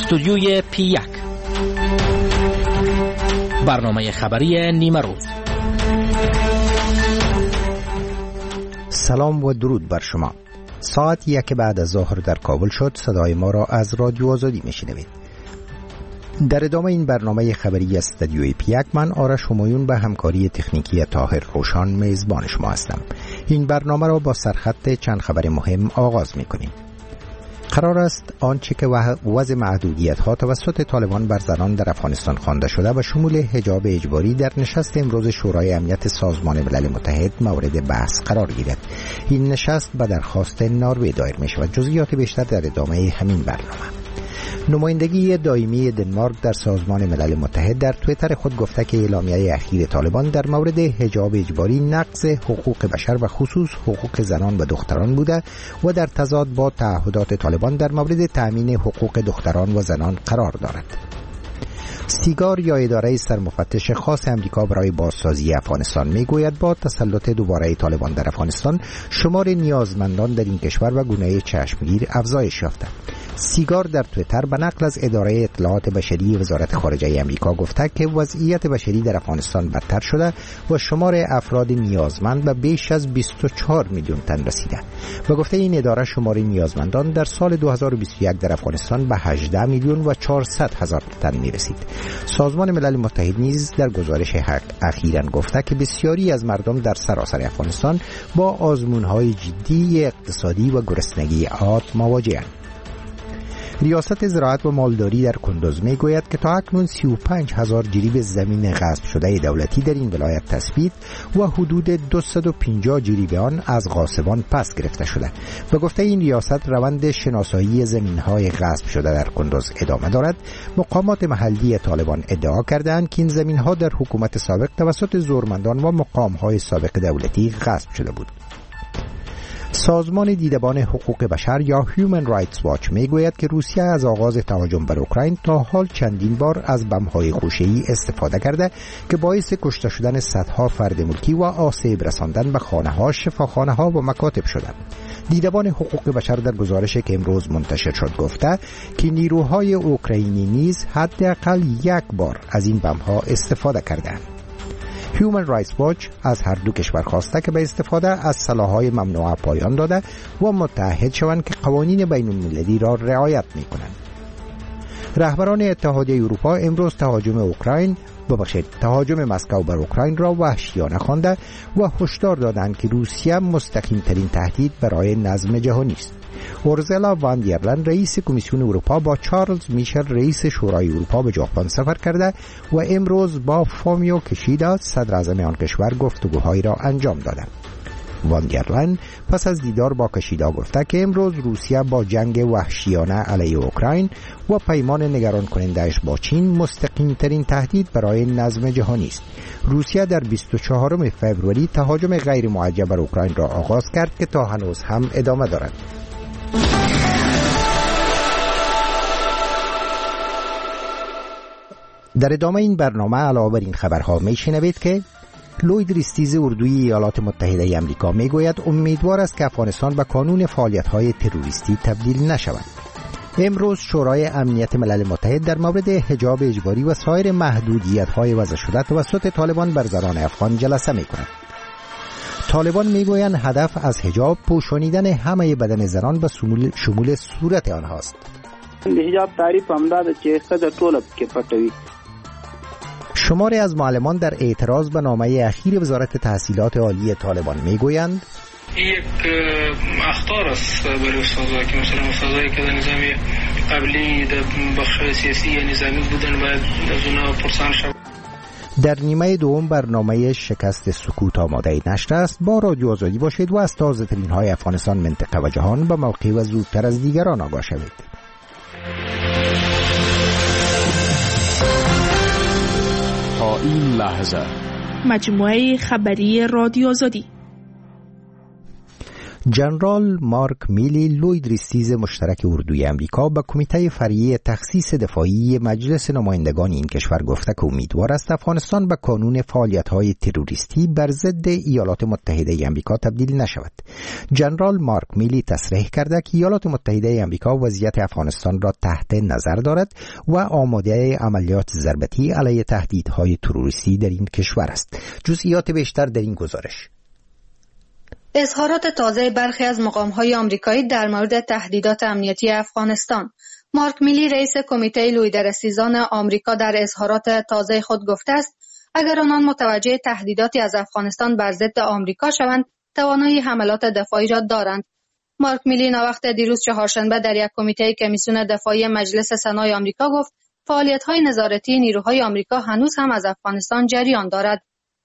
استودیوی P1 برنامه خبری نیمه روز. سلام و درود بر شما. ساعت 1 بعد از ظهر در کابل شد. صدای ما را از رادیو آزادی میشنوید. در ادامه این برنامه خبری استودیوی P1 من آرش همایون به همکاری تکنیکی طاهر روشان میزبان شما هستم. این برنامه را با سرخط چند خبر مهم آغاز میکنیم. قرار است آنچه که وضع محدودیت‌ها توسط طالبان بر زنان در افغانستان خوانده شده و شمول حجاب اجباری در نشست امروز شورای امنیت سازمان ملل متحد مورد بحث قرار گیرد. این نشست به درخواست نروژ دایر می‌شود. جزئیات بیشتر در ادامه همین برنامه. نمایندگی دائمی دنمارک در سازمان ملل متحد در توییتر خود گفته که اعلامیه اخیر طالبان در مورد حجاب اجباری نقض حقوق بشر و خصوص حقوق زنان و دختران بوده و در تضاد با تعهدات طالبان در مورد تأمین حقوق دختران و زنان قرار دارد. سیگار یا اداره سرمفتش خاص امریکا برای بازسازی افغانستان میگوید با تسلط دوباره طالبان در افغانستان شمار نیازمندان در این کشور و گونه چشمگیر افزایش یافته. سیگار در توییتر به نقل از اداره اطلاعات بشری وزارت خارجه امریکا گفته که وضعیت بشری در افغانستان بدتر شده و شمار افراد نیازمند به بیش از 24 میلیون تن رسیده. و گفته این اداره شمار نیازمندان در سال 2021 در افغانستان به 18 میلیون و 400 هزار تن میرسید. سازمان ملل متحد نیز در گزارش اخیراً گفته که بسیاری از مردم در سراسر افغانستان با آزمون‌های جدی اقتصادی و گرسنگی عاد مواجه‌اند. ریاست زراعت و مالداری در کندوز می گوید که تا اکنون 35,000 جریب زمین غصب شده دولتی در این ولایت تثبیت و حدود 250 جریب آن از غاصبان پس گرفته شده. به گفته این ریاست روند شناسایی زمین‌های غصب شده در کندوز ادامه دارد. مقامات محلی طالبان ادعا کردند که این زمین‌ها در حکومت سابق توسط زورمندان و مقام‌های سابق دولتی غصب شده بود. سازمان دیدبان حقوق بشر یا Human Rights Watch میگوید که روسیه از آغاز تهاجم بر اوکراین تا حال چندین بار از بمب‌های خوشه‌ای استفاده کرده که باعث کشته شدن صدها فرد ملکی و آسیب رساندن به خانه‌ها، شفاخانه‌ها و مکاتب شده. دیدبان حقوق بشر در گزارشی که امروز منتشر شد گفته که نیروهای اوکراینی نیز حداقل یک بار از این بمب‌ها استفاده کردند. Human Rights Watch از هر دو کشور خواسته که به استفاده از سلاح‌های ممنوعه پایان داده و متحد شوند که قوانین بین‌المللی را رعایت می‌کنند. رهبران اتحادیه اروپا امروز تهاجم مسکو بر اوکراین را وحشیانه خوانده و هشدار دادند که روسیه مستقیم‌ترین تهدید برای نظم جهانی است. اورزلا وان در لین رئیس کمیسیون اروپا با چارلز میشل رئیس شورای اروپا به ژاپن سفر کرده و امروز با فومیو کشیدا صدر اعظم آن کشور گفتگوهایی را انجام دادند. وان در لین پس از دیدار با کشیدا گفته که امروز روسیه با جنگ وحشیانه علیه اوکراین و پیمان نگران کننده‌اش با چین مستقیم‌ترین تهدید برای نظم جهانی است. روسیه در 24 فوریه تهاجم غیر معجل بر اوکراین را آغاز کرد که تا هنوز هم ادامه دارد. در ادامه این برنامه علاوه بر این خبرها میشنوید که لوید ریستیز اردوی ایالات متحده آمریکا میگوید امیدوار است که افغانستان به کانون فعالیت‌های تروریستی تبدیل نشود. امروز شورای امنیت ملل متحد در مورد حجاب اجباری و سایر محدودیت‌های وضع شده توسط طالبان بر زنان افغان جلسه می‌کند. طالبان میگویند هدف از حجاب پوشانیدن همه بدن زنان به شمول صورت آنهاست. حجاب تعریف همداده چې ښځه ټوله پکې پټوي. شماری از معلمان در اعتراض به نامه اخیر وزارت تحصیلات عالی طالبان میگویند یک اخطار است برای استادها که مثلا استادایی که در نظام قبلی در بخش سیاسی نظامی بودن باید از اونها پرسان شود. در نیمه دوم برنامه شکست سکوت آماده نشر است. با رادیو آزادی باشید و از تازه ترین های افغانستان، منطقه و جهان به موقع و زودتر از دیگران آگاه شوید. تا این لحظه مجموعه خبری رادیو آزادی. جنرال مارک میلی لوی دریستیز مشترک اردوی امریکا به کمیته فرعی تخصیص دفاعی مجلس نمایندگان این کشور گفته که امیدوار است افغانستان به کانون فعالیت‌های تروریستی بر ضد ایالات متحده آمریکا تبدیل نشود. جنرال مارک میلی تصریح کرده که ایالات متحده آمریکا وضعیت افغانستان را تحت نظر دارد و آماده عملیات ضربتی علیه تهدیدهای تروریستی در این کشور است. جزئیات بیشتر در این گزارش. اظهارات تازه برخی از مقام‌های آمریکایی در مورد تهدیدات امنیتی افغانستان. مارک میلی رئیس کمیته لویدرستیزان آمریکا در اظهارات تازه خود گفته است اگر آنان متوجه تهدیداتی از افغانستان بر ضد آمریکا شوند توانایی حملات دفاعی را دارند. مارک میلی ناوقت دیروز چهارشنبه در یک کمیته کمیسیون دفاعی مجلس سنای آمریکا گفت فعالیت‌های نظارتی نیروهای آمریکا هنوز هم از افغانستان جریان دارد.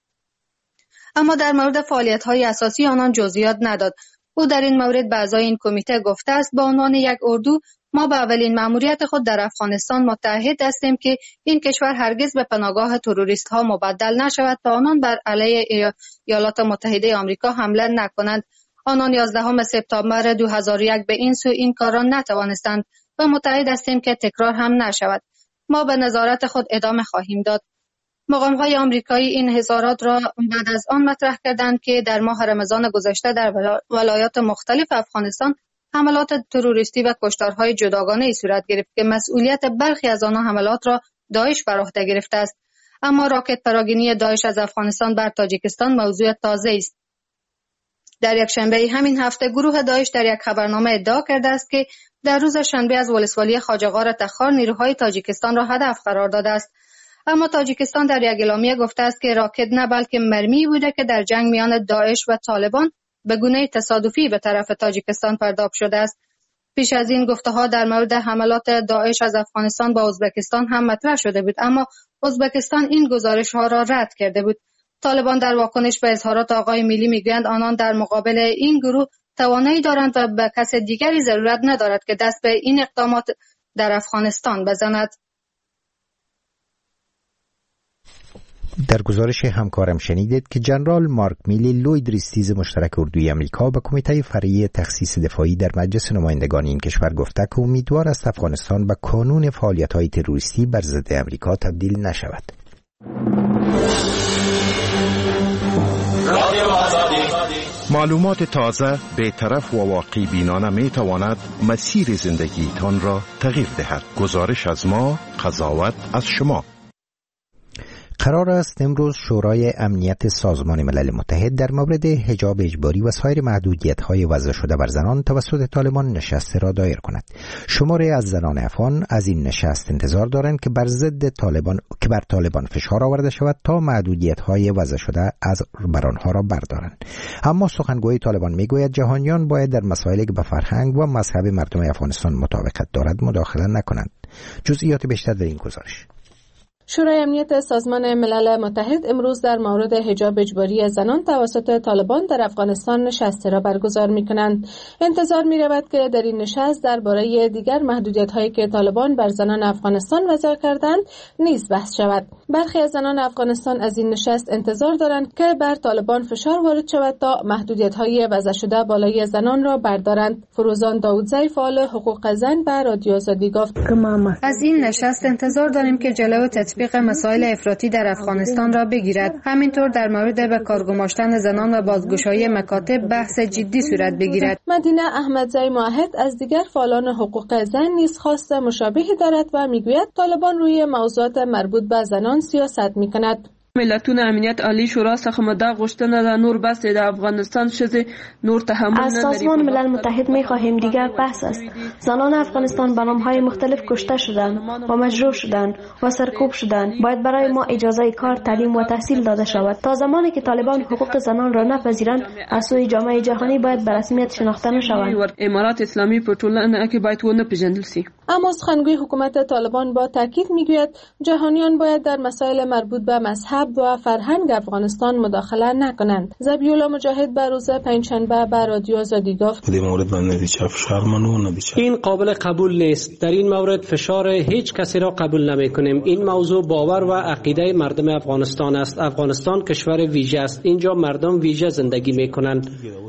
اما در مورد فعالیت‌های اساسی آنان جزئیات نداد. او در این مورد به اعضای این کمیته گفته است به عنوان یک اردو ما به اولین مأموریت خود در افغانستان متعهد هستیم که این کشور هرگز به پناهگاه تروریست‌ها مبدل نشود تا آنان بر علیه ایالات متحده آمریکا حمله نکنند. آنان 11 سپتامبر 2001 به این سو این کار را نتوانستند و متعهد هستیم که تکرار هم نشود. ما به نظارت خود ادامه خواهیم داد. مقام‌های آمریکایی این اظهارات را بعد از آن مطرح کردند که در ماه رمضان گذشته در ولایات مختلف افغانستان حملات تروریستی و کشتارهای جداگانه‌ای صورت گرفت که مسئولیت برخی از آنها حملات را داعش بر عهده گرفته است. اما راکت پراگینی داعش از افغانستان بر تاجیکستان موضوع تازه است. در یک شنبه همین هفته گروه داعش در یک خبرنامه ادعا کرده است که در روز شنبه از ولسوالی خواجه‌غار تخار نیروهای تاجیکستان را هدف قرار داده است. اما تاجیکستان در یک اعلامیه گفته است که راکت نه بلکه مرمی بوده که در جنگ میان داعش و طالبان به گونه تصادفی به طرف تاجیکستان پرداخت شده است. پیش از این گفته‌ها در مورد حملات داعش از افغانستان با ازبکستان هم مطرح شده بود اما ازبکستان این گزارش‌ها را رد کرده بود. طالبان در واکنش به اظهارات آقای میلی میگویند آنان در مقابل این گروه توانایی دارند و به کس دیگری ضرورت ندارد که دست به این اقدامات در افغانستان بزند. در گزارش همکارم شنیدید که جنرال مارک میلی لوی دریستیز مشترک اردوی امریکا به کمیته فرعی تخصیص دفاعی در مجلس نمایندگان این کشور گفته که امیدوار است افغانستان به کانون فعالیت‌های تروریستی بر ضد امریکا تبدیل نشود. معلومات تازه، بی‌طرف و واقعی بینانه می تواند مسیر زندگیتان را تغییر دهد. گزارش از ما، قضاوت از شما. قرار است امروز شورای امنیت سازمان ملل متحد در مورد حجاب اجباری و سایر محدودیت‌های وضع شده بر زنان توسط طالبان نشست را دایر کند. شماری از زنان افغان از این نشست انتظار دارند که بر طالبان فشار آورده شود تا محدودیت‌های وضع شده از بر آنها را بردارند. اما سخنگوی طالبان میگوید جهانیان باید در مسائلی که به فرهنگ و مذهب مردم افغانستان مطابقت دارد مداخله نکنند. جزئیات بیشتر در این گزارش. شورای امنیت سازمان ملل متحد امروز در مورد حجاب اجباری زنان توسط طالبان در افغانستان نشستی را برگزار می‌کنند. انتظار می‌رود که در این نشست درباره دیگر محدودیت‌هایی که طالبان بر زنان افغانستان وضع کردند نیز بحث شود. برخی از زنان افغانستان از این نشست انتظار دارند که بر طالبان فشار وارد شود تا محدودیت‌های وضع شده بالای زنان را بردارند. فروزان داودزی فعال حقوق زن به رادیو آزادی گفت: از این نشست انتظار داریم که جلوی تطبیق مسائل افراطی در افغانستان را بگیرد. همینطور در مورد به کار گماشتن زنان و بازگشایی مکاتب بحث جدی صورت بگیرد. مدینه احمدزی معاهد از دیگر فعالان حقوق زن نیز خواست مشابهی دارد و میگوید طالبان روی موضوعات مربوط به زنان سیاست میکند. ملتونه امنیت عالی شورا څخه مده غوښتنه ده نور بس د افغانستان ښځې نور تحمل از سازمان ملل متحد می‌خواهیم دیگر بحث است. زنان افغانستان به نام‌های مختلف کشته شدند و مجروح شدند و سرکوب شدند. باید برای ما اجازه کار، تعلیم و تحصیل داده شود. تا زمانی که طالبان حقوق زنان را نپذیرند از سوی جامعه جهانی باید به رسمیت شناخته نشوند. امارات اسلامی په ټولنه کې باید ونه پیژندل شي. اما سخنگوی حکومت طالبان با تاکید میگوید جهانیان باید در مسائل مربوط به مذهب و فرهنگ افغانستان مداخله نکنند. ذبیح‌الله مجاهد به روز پنجشنبه به رادیو آزادی گفت این قابل قبول نیست. در این مورد فشار هیچ کسی را قبول نمی‌کنیم. این موضوع باور و عقیده مردم افغانستان است. افغانستان کشور ویژه است. اینجا مردم ویژه زندگی می‌کنند.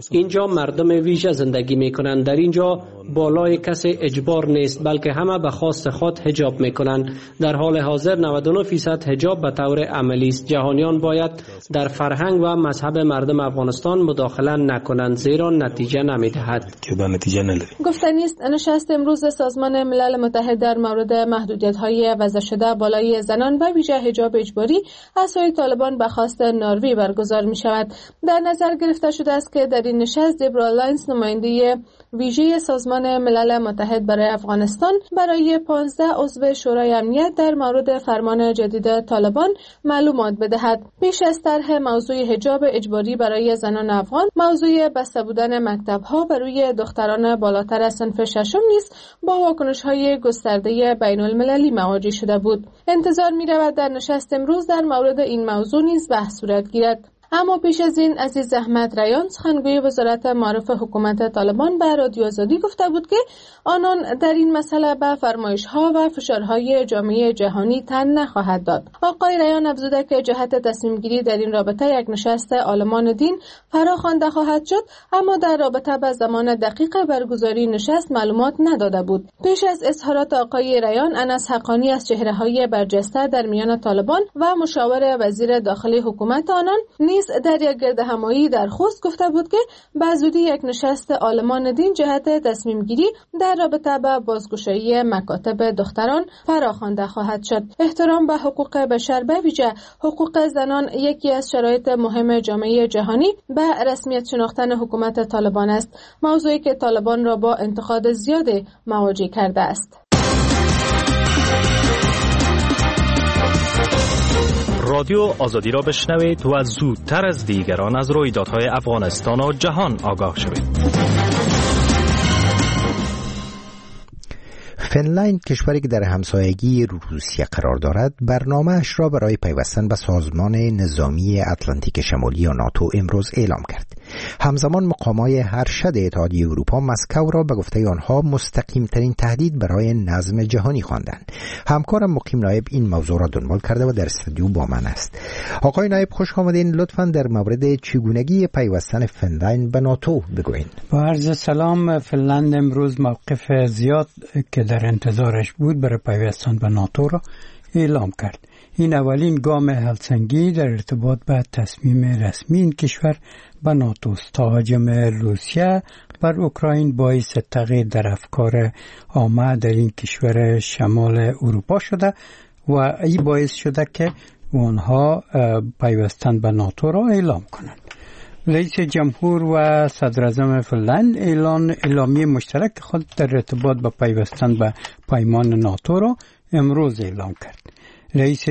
در اینجا بالای کسی اجبار نیست، بلکه همه به خواست خود حجاب می‌کنند. در حال حاضر 99% حجاب به طور عملی است. جهانیان باید در فرهنگ و مذهب مردم افغانستان مداخله نکنند، زیرا نتیجه نمی‌دهد. گفتنی است نشست امروز سازمان ملل متحد در مورد محدودیت‌های وضع شده بالای زنان و ویژه حجاب اجباری از سوی طالبان به خواست نروژ برگزار می‌شود. در نظر گرفته شده است که در این نشست دبرا لاینز نماینده ویژه سازمان ملل متحد برای افغانستان برای 15 عضو شورای امنیت در مورد فرمان جدید طالبان معلومات بدهد. پیش از طرح موضوع حجاب اجباری برای زنان افغان، موضوع بسته بودن مکتب‌ها بر روی دختران بالاتر از صنف ششم نیز با واکنش‌های گسترده بین‌المللی مواجه شده بود. انتظار می‌رود در نشست امروز در مورد این موضوع نیز بحث صورت گیرد. اما پیش از این عزیز احمد ریان سخنگوی وزارت معارف حکومت طالبان به رادیو آزادی گفته بود که آنان در این مسئله به فرمایش‌ها و فشارهای جامعه جهانی تن نخواهد داد. آقای ریان افزوده که جهت تصمیم گیری در این رابطه یک نشست عالمان دین فراخوانده خواهد شد، اما در رابطه به زمان دقیق برگزاری نشست معلومات نداده بود. پیش از اظهارات آقای ریان، انس حقانی از چهره‌های برجسته در میان طالبان و مشاور وزیر داخلی حکومت آنان در یک گردهمایی در خوست گفته بود که به زودی یک نشست عالمان دین جهت تصمیم گیری در رابطه با بازگشایی مکاتب دختران فراخوانده خواهد شد. احترام به حقوق بشر به ویژه حقوق زنان یکی از شرایط مهم جامعه جهانی به رسمیت شناختن حکومت طالبان است، موضوعی که طالبان را با انتقاد زیاد مواجه کرده است. رادیو آزادی را بشنوید و زودتر از دیگران از رویدادهای افغانستان و جهان آگاه شوید. فنلند، کشوری که در همسایگی روسیه قرار دارد، برنامه‌اش را برای پیوستن به سازمان نظامی اتلانتیک شمالی یا ناتو امروز اعلام کرد. همزمان مقامات ارشد اتحادیه اروپا مسکو را به گفته آنها مستقیم ترین تهدید برای نظم جهانی خواندند. همکارم مقیم نایب این موضوع را دنبال کرده و در استودیو با من است. آقای نایب خوش آمدین. لطفاً در مورد چگونگی پیوستن فنلند به ناتو بگویید. با عرض سلام، فنلند امروز موقف زیاد که در انتظارش بود برای پیوستن به ناتو را اعلام کرد. این اولین گام هلسنگی در ارتباط به تصمیم رسمی این کشور به ناتو است. تهاجم روسیه بر اوکراین باعث تغییر در افکار عامه در این کشور شمال اروپا شده و این باعث شده که آنها پیوستن به ناتو را اعلام کنند. رئیس جمهور و صدر اعظم فنلند اعلامیه مشترک خود در ارتباط با پیوستن به پیمان ناتو را امروز اعلام کرد. رئیس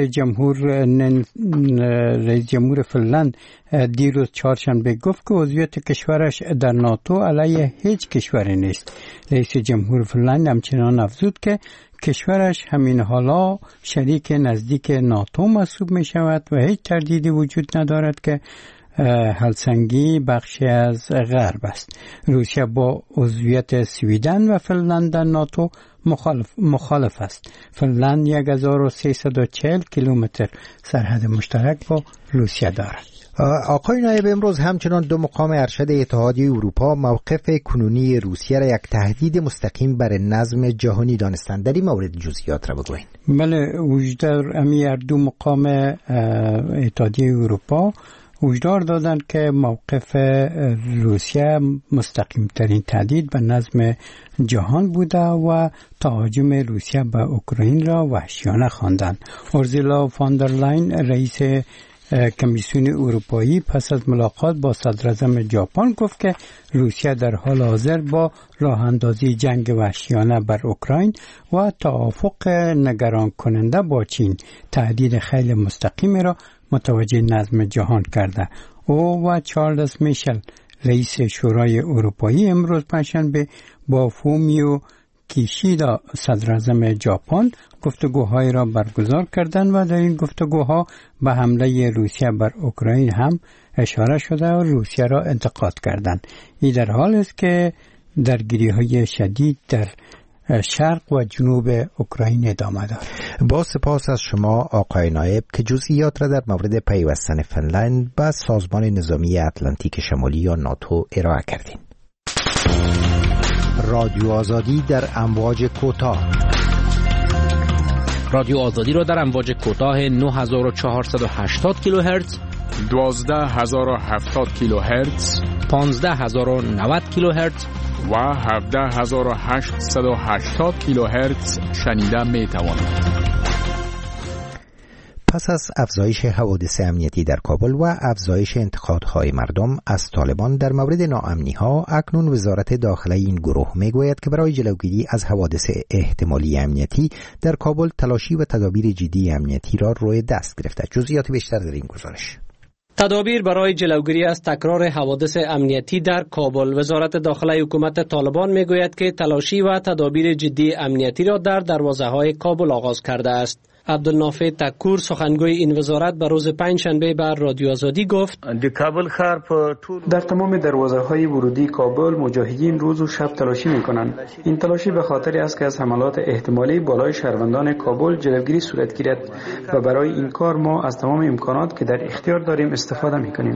جمهور فنلند دیروز چهارشنبه گفت که عضویت کشورش در ناتو علیه هیچ کشوری نیست. رئیس جمهور فنلند همچنان افزود که کشورش همین حالا شریک نزدیک ناتو محسوب می شود و هیچ تردیدی وجود ندارد که هلسنگی بخشی از غرب است. روسیه با عضویت سویدن و فنلند در ناتو مخالف است. فنلند 1340 کیلومتر سرحد مشترک با روسیه دارد. آقای نایب، امروز همچنان دو مقام ارشد اتحادیه اروپا موقف کنونی روسیه را یک تهدید مستقیم بر نظم جهانی دانستند. در این مورد جزئیات را بگویید. بله، وجود امی دو مقام اتحادیه اروپا هشدار دادند که موقف روسیه مستقیم ترین تهدید به نظم جهان بوده و تهاجم روسیه به اوکراین را وحشیانه خواندند. اورسولا فون در لاین، رئیس کمیسیون اروپایی، پس از ملاقات با صدر اعظم ژاپن گفت که روسیه در حال حاضر با راه اندازی جنگ وحشیانه بر اوکراین و توافق نگران کننده با چین تهدید خیلی مستقیمی را متوجه نظم جهان کرده. او و چارلز میشل، رئیس شورای اروپایی، امروز پنجشنبه با فومیو کیشیدا صدراعظم ژاپن گفتگوهای را برگزار کردند و در این گفتگوها به حمله روسیه بر اوکراین هم اشاره شده و روسیه را انتقاد کردند. این در حالی است که درگیری‌های شدید در شرق و جنوب اوکراین ادامه دارد. با سپاس از شما آقای نایب که جزئیات را در مورد پیوستن فنلند به سازمان نظامی اتلانتیک شمالی یا ناتو ارائه کردین. رادیو آزادی در امواج کوتاه. رادیو آزادی را در امواج کوتاه 9480 کیلوهرتز، 12070 کیلوهرتز، 15090 کیلوهرتز و 17880 کیلوهرتز شنیده می توانید. پس از افزایش حوادث امنیتی در کابل و افزایش انتقادهای مردم از طالبان در مورد ناامنی‌ها، اکنون وزارت داخله این گروه میگوید که برای جلوگیری از حوادث احتمالی امنیتی در کابل تلاشی و تدابیر جدی امنیتی را روی دست گرفته. جزئیات بیشتر در این گزارش. تدابیر برای جلوگیری از تکرار حوادث امنیتی در کابل. وزارت داخله حکومت طالبان میگوید که تلاشی و تدابیر جدی امنیتی را در دروازه‌های کابل آغاز کرده است. عبدالنافع تکور سخنگوی این وزارت به روز پنجشنبه بر رادیو آزادی گفت در تمام دروازه‌های ورودی کابل مجاهدین روز و شب تلاشی می‌کنند. این تلاشی به خاطر است که از حملات احتمالی بالای شهروندان کابل جلوگیری صورت گیرد و برای این کار ما از تمام امکانات که در اختیار داریم استفاده می‌کنیم.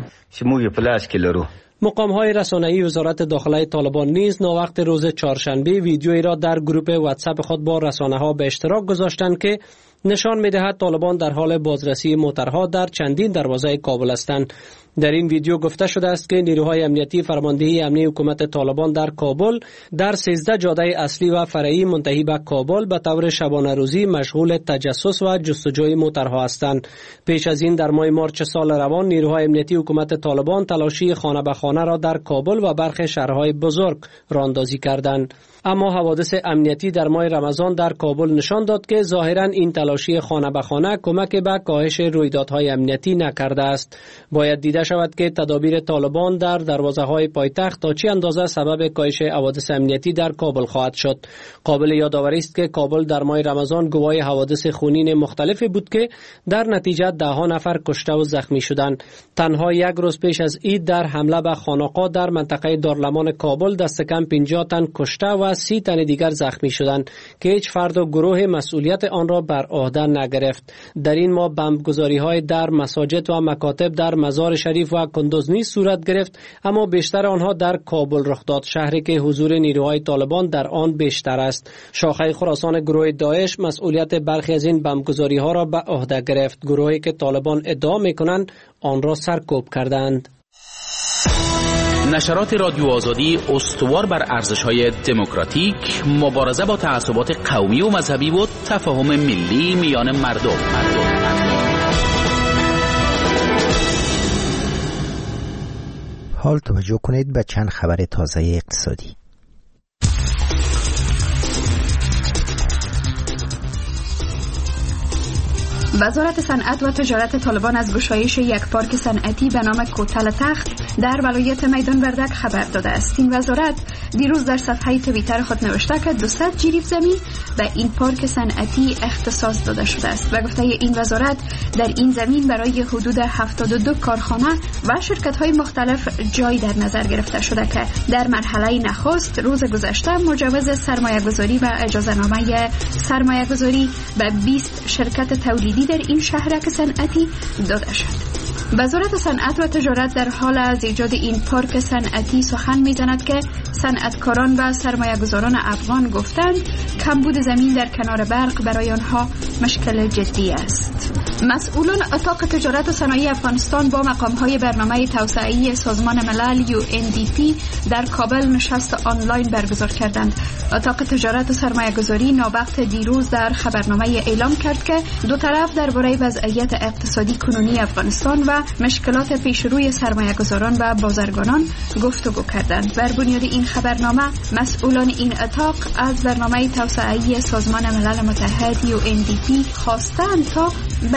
مقام‌های رسانه‌ای وزارت داخله طالبان نیز ناوقت روز چهارشنبه ویدیویی را در گروه واتساپ خود با رسانه‌ها به اشتراک گذاشتند که نشان می‌دهد طالبان در حال بازرسی موترها در چندین دروازه کابل هستند. در این ویدیو گفته شده است که نیروهای امنیتی فرماندهی امنی حکومت طالبان در کابل در 13 جاده اصلی و فرعی منتهی به کابل به طور شبانه روزی مشغول تجسس و جستجوی موترها هستند. پیش از این در ماه مارچ سال روان نیروهای امنیتی حکومت طالبان تلاشی خانه به خانه را در کابل و برخی شهرهای بزرگ راهاندازی کردند. اما حوادث امنیتی در ماه رمضان در کابل نشان داد که ظاهراً این تلاشی خانه به خانه کمک به کاهش رویدادهای امنیتی نکرده است. باید دیده شود که تدابیر طالبان در دروازه‌های پایتخت تا چه اندازه سبب کاهش حوادث امنیتی در کابل خواهد شد. قابل یادآوری است که کابل در ماه رمضان گواه حوادث خونین مختلفی بود که در نتیجه ده‌ها نفر کشته و زخمی شدند. تنها یک روز پیش از عید در حمله به خانقاه در منطقه دارالمان کابل دست کم 50 تن کشته و 30 تن دیگر زخمی شدند که هیچ فرد و گروه مسئولیت آن را بر عهده نگرفت. در این ماه بمبگذاری‌های در مساجد و مکاتب در مزار شریف و کندوز نیز صورت گرفت، اما بیشتر آنها در کابل رخ داد، شهری که حضور نیروهای طالبان در آن بیشتر است. شاخه خراسان گروه داعش مسئولیت برخی از این بمبگذاری‌ها را به عهده گرفت، گروهی که طالبان ادعا می‌کنند آن را سرکوب کردند. نشرات رادیو آزادی استوار بر ارزش‌های دموکراتیک، مبارزه با تعصبات قومی و مذهبی و تفاهم ملی میان مردم. حال توجه کنید به چند خبر تازه اقتصادی. وزارت صنعت و تجارت طالبان از گشایش یک پارک صنعتی به نام کوتل تخت در ولایت میدان وردک خبر داده است. این وزارت دیروز در صفحه توییتر خود نوشته که 200 جریب زمین به این پارک صنعتی اختصاص داده شده است و گفته این وزارت در این زمین برای حدود 72 کارخانه و شرکت‌های مختلف جای در نظر گرفته شده که در مرحله نخست روز گذشته مجوز سرمایه‌گذاری و اجازه‌نامه سرمایه‌گذاری به 20 شرکت تولیدی در این شهرک صنعتی داده شد. وزارت صنعت و تجارت در حال از ایجاد این پارک صنعتی سخن می‌زند که صنعتکاران و سرمایه‌گذاران افغان گفتند کمبود زمین در کنار برق برای آنها مشکل جدی است. مسئولان اتاق تجارت و صنایع افغانستان با مقام‌های برنامه توسعه‌ای سازمان ملل UNDP در کابل نشست آنلاین برگزار کردند. اتاق تجارت و سرمایه‌گذاری ناوقت دیروز در خبرنامه اعلام کرد که دو طرف درباره وضعیت اقتصادی کنونی افغانستان و مشکلات پیشروی سرمایه‌گذاران و بازرگانان گفتگو کردند. بر بنیاد این خبرنامه مسئولان این اتاق از برنامه توسعه‌ای سازمان ملل متحد UNDP خواستند تا بر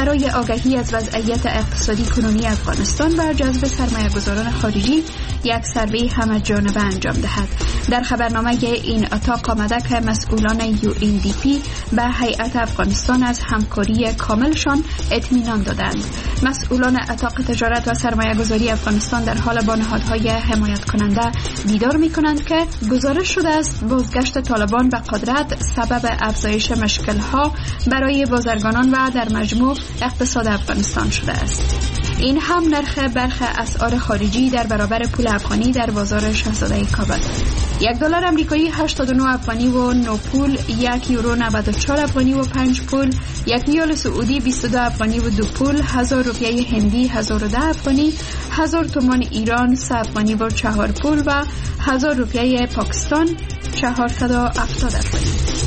برای آگاهی از وضعیت اقتصادی کنونی افغانستان و جذب سرمایه‌گذاران خارجی یک سروی همه جانبه انجام دهد. در خبرنامه این اتاق آمده که مسئولان UNDP به هیئت افغانستان از همکاری کاملشان اطمینان دادند. مسئولان اتاق تجارت و سرمایه‌گذاری افغانستان در حال با نهادهای حمایت کننده دیدار می‌کنند که گزارش شده است بازگشت طالبان به قدرت سبب افزایش مشکل‌ها برای بازرگانان و در مجموع اقتصاد افغانستان شده است. این هم نرخ برخی اسعار خارجی در برابر پول افغانی در بازار شاهزاده کابل. $1 آمریکایی 89 افغانی و 9 پول، €1 94 افغانی و 5 پول، $1 سعودی 22 افغانی و 2 پول، 1000 روپیه هندی 1010 افغانی، 1000 تومان ایران 3 افغانی و 4 پول و 1000 روپیه پاکستان 470 افغانی.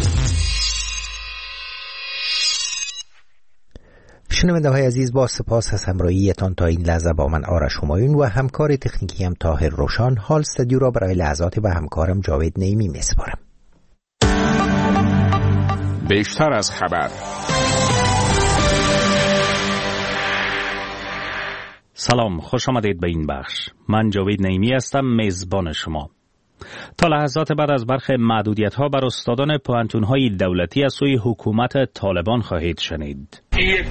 شنونده های عزیز، با سپاس از همراهیتان تا این لحظه با من آرش همایون و همکار تکنیکی هم طاهر روشان. حال استودیو را برای لحظات به همکارم جاوید نعیمی میسپارم. بیشتر از خبر. سلام، خوش آمدید به این بخش. من جاوید نعیمی هستم، میزبان شما. تا لحظات بعد از برخی محدودیت‌ها بر استادان پوهنتون‌های دولتی از سوی حکومت طالبان خواهید شنید. یک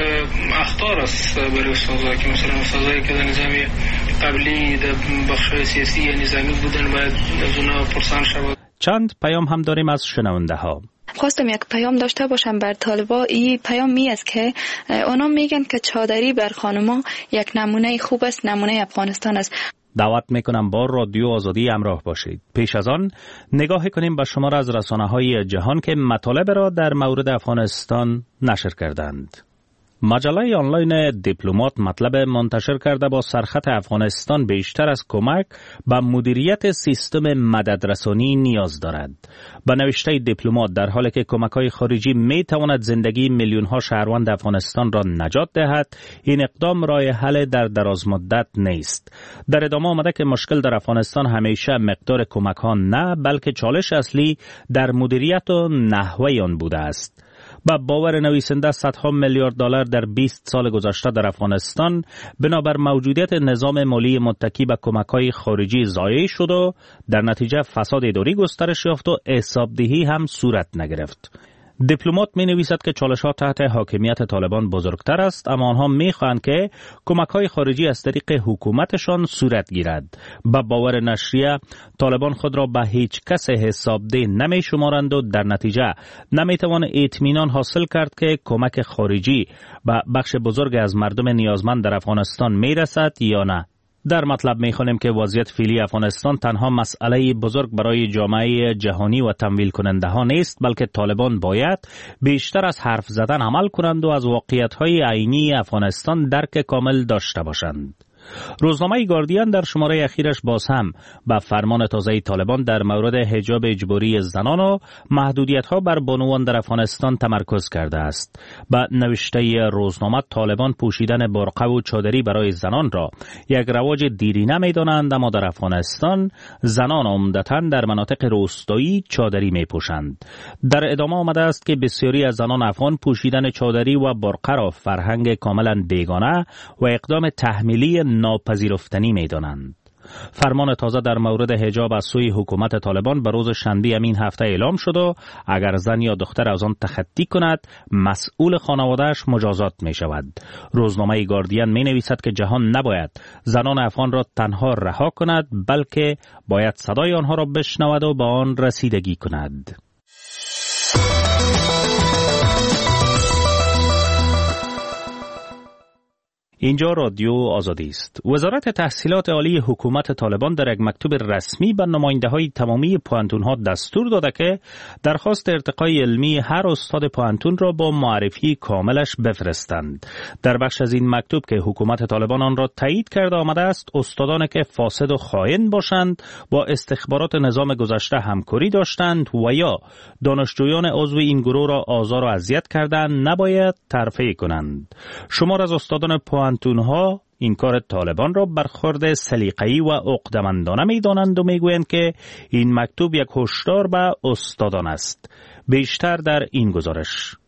اخطار است برای استادان که مثلا استادایی که در نظام قبلی در بخش سیاسی یا نظامی بودن باید از اونها پرسان شود. چند پیام هم داریم از شنونده ها. خواستم یک پیام داشته باشم بر طالبا. این پیام می است که اونا میگن که چادری بر خانما یک نمونه خوب است، نمونه افغانستان است. دعوت میکنم با رادیو آزادی همراه باشید. پیش از آن نگاه کنیم به شمار از رسانه‌های جهان که مطالب را در مورد افغانستان نشر کردند. مجله آنلاین دیپلمات مطلب منتشر کرده با سرخط افغانستان بیشتر از کمک به مدیریت سیستم مددرسانی نیاز دارد. به نوشته دیپلمات در حالی که کمک‌های خارجی می‌تواند زندگی میلیون‌ها شهروند افغانستان را نجات دهد، این اقدام راه حل در دراز مدت نیست. در ادامه آمده که مشکل در افغانستان همیشه مقدار کمک‌ها نه، بلکه چالش اصلی در مدیریت و نحوه آن بوده است. با باور نویسنده صدها میلیارد دلار در 20 سال گذشته در افغانستان بنابر موجودیت نظام مالی متکی به کمک‌های خارجی ضایع شد و در نتیجه فساد اداری گسترش یافت و حسابدهی هم صورت نگرفت. دیپلمات می نویسد که چالش‌ها تحت حاکمیت طالبان بزرگتر است، اما آنها می خواهند که کمک‌های خارجی از طریق حکومتشان صورت گیرد. با باور نشریه طالبان خود را به هیچ کس حسابده نمی شمارند و در نتیجه نمی توان اطمینان حاصل کرد که کمک خارجی به بخش بزرگ از مردم نیازمند در افغانستان می رسد یا نه. در مطلب می‌خوانیم که وضعیت فعلی افغانستان تنها مسئله بزرگ برای جامعه جهانی و تمویل کننده ها نیست، بلکه طالبان باید بیشتر از حرف زدن عمل کنند و از واقعیت‌های عینی افغانستان درک کامل داشته باشند. روزنامه گاردین در شماره اخیرش باز هم به فرمان تازه طالبان در مورد حجاب اجباری زنان و محدودیت‌ها بر بانوان در افغانستان تمرکز کرده است. به نوشته روزنامه طالبان پوشیدن برقع و چادری برای زنان را یک رواج دیرینه می‌دانند، اما در افغانستان زنان عمدتاً در مناطق روستایی چادری می‌پوشند. در ادامه آمده است که بسیاری از زنان افغان پوشیدن چادری و برقع را فرهنگ کاملاً بیگانه و اقدام تحمیلی ناپذیرفتنی می‌دانند. فرمان تازه در مورد حجاب از سوی حکومت طالبان به روز شنبه این هفته اعلام شد و اگر زن یا دختر از آن تخطی کند مسئول خانواده‌اش مجازات می شود. روزنامه گاردین می نویسد که جهان نباید زنان افغان را تنها رها کند، بلکه باید صدای آنها را بشنود و به آن رسیدگی کند. اینجا رادیو آزادی است. وزارت تحصیلات عالی حکومت طالبان در یک مکتوب رسمی به نماینده‌های تمامی پوهنتون‌ها دستور داده که درخواست ارتقای علمی هر استاد پوهنتون را با معرفی کاملش بفرستند. در بخش از این مکتوب که حکومت طالبان آن را تایید کرده آمده است استادانی که فاسد و خائن باشند، با استخبارات نظام گذشته همکاری داشتند و یا دانشجویان عضو این گروه را آزار و اذیت کردند نباید ترفیع کنند. شمار از استادان پوهنتون‌ها این کار طالبان را برخورد سلیقه‌ای و عقده‌مندانه می‌دانند و می‌گویند که این مکتوب یک هشدار به استادان است. بیشتر در این گزارش.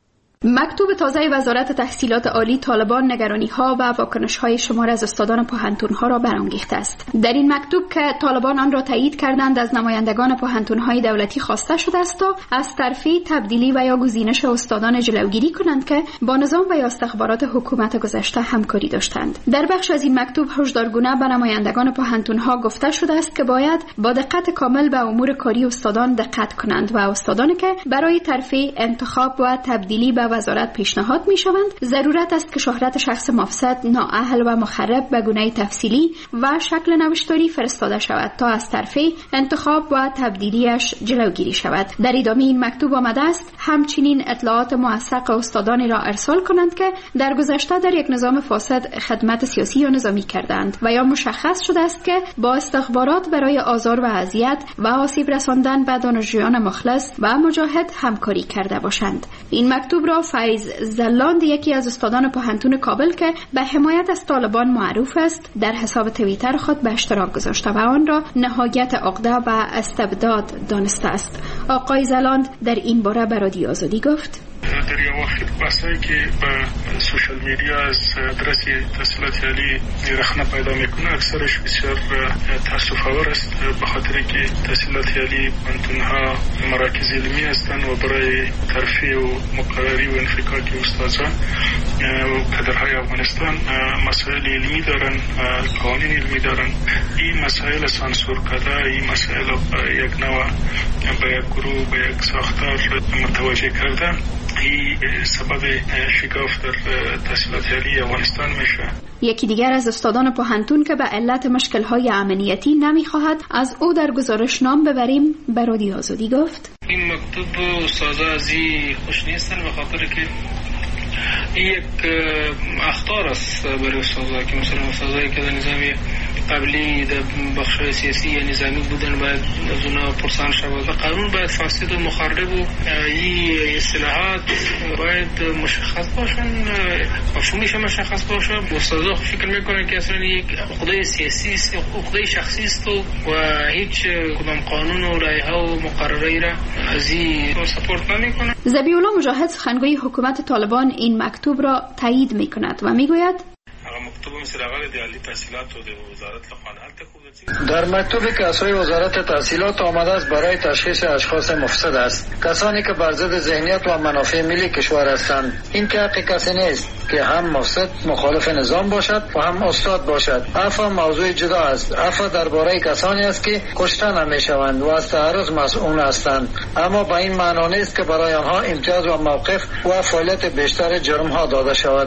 مکتوب تازه وزارت تحصیلات عالی طالبان نگرانی‌ها و واکنش‌های شمار از استادان پوهنتون‌ها را برانگیخته است. در این مکتوب که طالبان آن را تایید کردند، از نمایندگان پوهنتون‌های دولتی خواسته شده است تا از ترفیع، تبدیلی و یا گزینش استادان جلوگیری کنند که با نظام و یا استخبارات حکومت گذشته همکاری داشتند. در بخش از این مکتوب هشدارگونه به نمایندگان پوهنتون‌ها گفته شده است که باید با دقت کامل به امور کاری استادان دقت کنند و استادانی که برای ترفیع، انتخاب و تبدیلی به وزارت پیشنهاد می‌شوند، ضرورت است که شهرت شخص مفسد، نااهل و مخرب به گونه تفصیلی و شکل نوشتاری فرستاده شود تا از ترفیع، انتخاب و تبدیلیش جلوگیری شود. در ادامه این مکتوب آمده است همچنین اطلاعات موثق استادانی را ارسال کنند که در گذشته در یک نظام فاسد خدمت سیاسی یا نظامی کردند و یا مشخص شده است که با استخبارات برای آزار و اذیت و آسیب رساندن به دانشجویان مخلص و مجاهد همکاری کرده باشند. این مکتوب را فیض زلاند، یکی از استادان پوهنتون کابل که به حمایت از طالبان معروف است، در حساب توییتر خود به اشتراک گذاشته و آن را نهایت عقده و استبداد دانسته است. آقای زلاند در این باره به رادیو آزادی گفت: در یه وقت بحثایی که به سوشال میدیا از آدرس تحصیلات عالی رخنه پیدا میکنه اکثرش بسیار تاسف آور است، به خاطر که تحصیلات عالی پوهنتون‌ها مراکز علمی هستند و برای ترفیع و مقرری و انفکاک استادان و کادرهای افغانستان مسائل علمی دارن، قوانین علمی دارن. این مسائل سانسور کرده، این مسائل یک نوع به یک گروه، به یک ساختار متوجه کردن، این سبب شکاف در تحصیلات عالی افغانستان میشه. یکی دیگر از استادان پوهنتون که به علت مشکل‌های امنیتی نمی‌خواهد از او در گزارش نام ببریم به رادیو آزادی گفت: این مکتوب استادا از این خوش نیستن به خاطر که یک اخطار است برای استادا که مثلا استادایی که در نظامی قبلی در بخش سیاسی یا نظامی بودن باید از اونا پرسان شود. قانون باید فاسد و مخرب و این اصطلاحات باید مشخص باشن، مفهومش مشخص باشه. استادا فکر میکنن که اصلا یک عقده سیاسی است، عقده شخصی است و هیچ کدام قانون و لایحه و مقرری را از این سپورت نمیکنه. ذبیح الله مجاهد، سخنگوی حکومت طالبان، این مکتوب را تایید میکند و میگوید: در مکتوبی که از سوی وزارت تحصیلات آمده است برای تشخیص اشخاص مفسد است، کسانی که بر ضد ذهنیت و منافع ملی کشور هستند. این که حق کسی نیست که هم مفسد مخالف نظام باشد و هم استاد باشد. عفو موضوع جدا است. عفو درباره کسانی است که کشته نمیشوند و از تعرض مسئول هستند، اما به این معنا نیست که برای آنها امتیاز و موقف و فعالیت بیشتر جرم ها داده شود.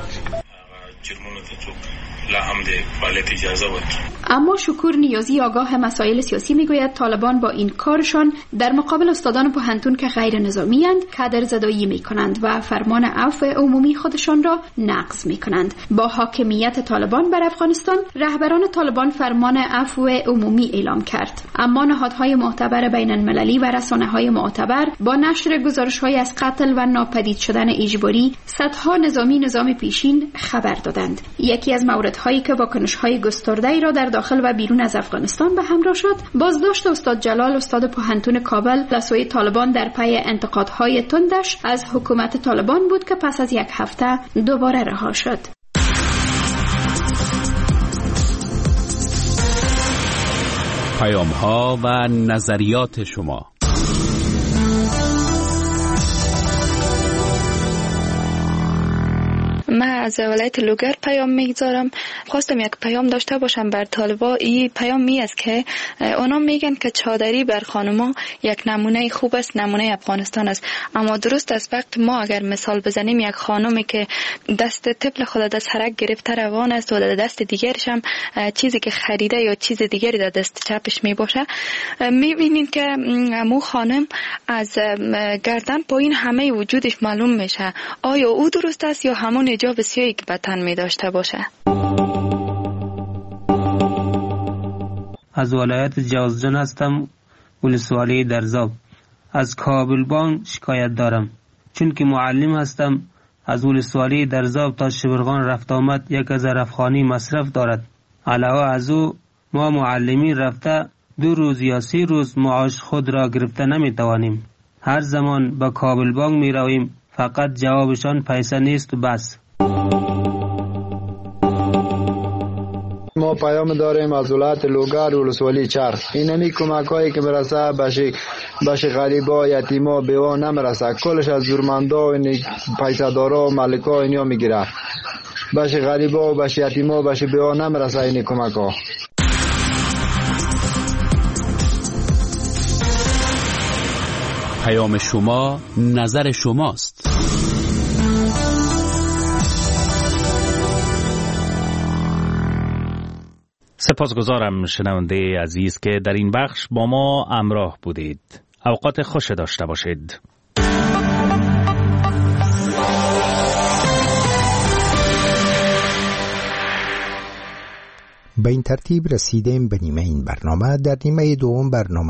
اما شکور نیازی، آگاه مسائل سیاسی، میگوید طالبان با این کارشان در مقابل استادان پوهنتون که غیر نظامی اند کدر زدایی میکنند و فرمان عفو عمومی خودشان را نقض میکنند. با حاکمیت طالبان بر افغانستان، رهبران طالبان فرمان عفو عمومی اعلام کرد، اما نهادهای معتبر بین المللی و رسانه‌های معتبر با نشر گزارش‌های از قتل و ناپدید شدن اجباری صدها نظام پیشین خبر دادند. یکی از موردهایی که واکنش‌های گسترده‌ای را در داخل و بیرون از افغانستان به همراه شد، بازداشت استاد جلال، استاد پوهنتون کابل، به سوی طالبان در پی انتقادهای تندش از حکومت طالبان بود که پس از یک هفته دوباره رها شد. پیام‌ها و نظریات شما. من از ولایت لوگر پیام میگذارم. خواستم یک پیام داشته باشم بر طالبا. این پیام می است که اونا میگن که چادری بر خانما یک نمونه خوب است، نمونه افغانستان است. اما درست است وقت ما اگر مثال بزنیم، یک خانمی که دست طفل خود دست حرک گرفته روان است و دست دیگرش هم چیزی که خریده یا چیز دیگری در دست چپش می باشه، میبینین که امو خانم از گردن پایین همه وجودش معلوم میشه. آیا او درست است یا همون حجاب سیاهی که به تن می داشته باشه؟ از ولایت جوزجان هستم، ولسوالی درزاب. از کابل بانک شکایت دارم، چون که معلم هستم. از ولسوالی درزاب تا شبرغان رفت آمد 1000 افغانی مصرف دارد. علاوه از او ما معلمین رفته 2 روز یا 3 روز معاش خود را گرفته نمی توانیم. هر زمان به کابل بانک می رویم فقط جوابشان پیسه نیست و بس. ما پیام داریم از ولایت لوگر و ولسوالی چرخ. اینمی کمک هایی که مرسه بشه غریبا یتیما بیوا نمرسه، کلش از زورمندا و پیسه دارا و مالکا اینیا میگیره. بشه غریبا و بشه یتیما و بشه بیوا نمرسه این کمک ها. پیام شما، نظر شماست. سپاسگزارم شنونده عزیز که در این بخش با ما همراه بودید. اوقات خوش داشته باشید. به این ترتیب رسیدیم به نیمه این برنامه. در نیمه دوم برنامه